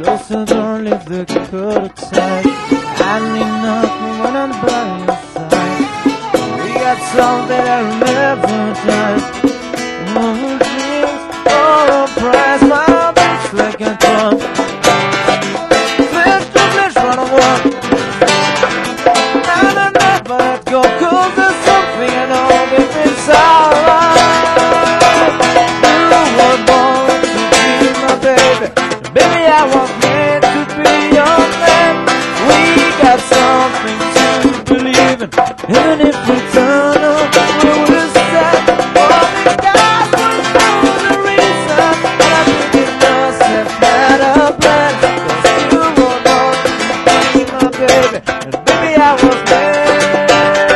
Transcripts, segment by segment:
Close the door, leave the curtain. I need nothing when I'm by your side. We got something that will never die. Oh, dreams for a price, my bitch like a drum. Flesh to flesh, run away. And I never let go, 'cause there's something I know deep inside. You were born to be my baby. Baby, I was meant to be your man. We got something to believe in. Even if we turn up, we will stand. Only God will know the reason. And I think it must have had a plan. 'Cause you were born to be my baby. And baby, I was meant.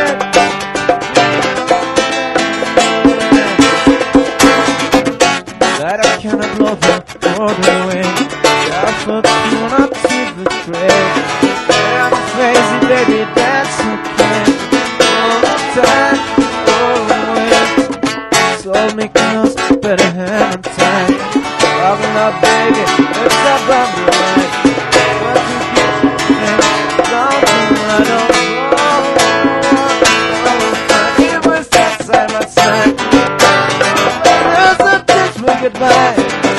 That I cannot love you all the way. I thought you were not to betray. I'm crazy, baby, that's okay. All the time, all the way. So making us better hand in time. Talking up, baby, it's about the right. What you get, and something I don't know. It was that side by side. There's a dismal goodbye.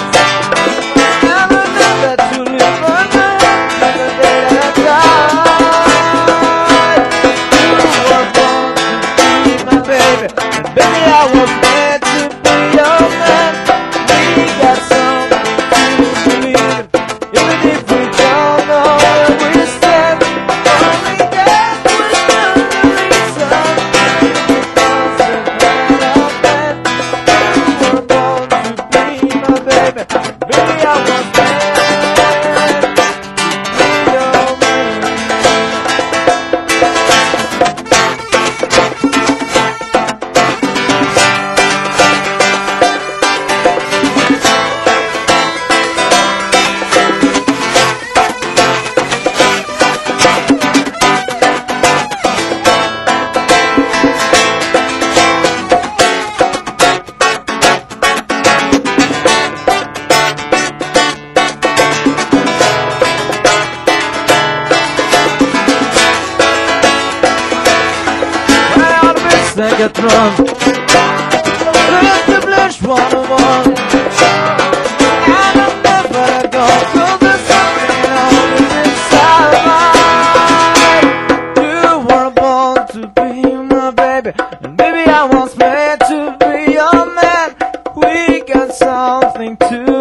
Like a drum, let the blush one on one. And I'll never let go, 'cause there's something always inside. You were born to be my baby, and baby I was meant to be your man. We got something to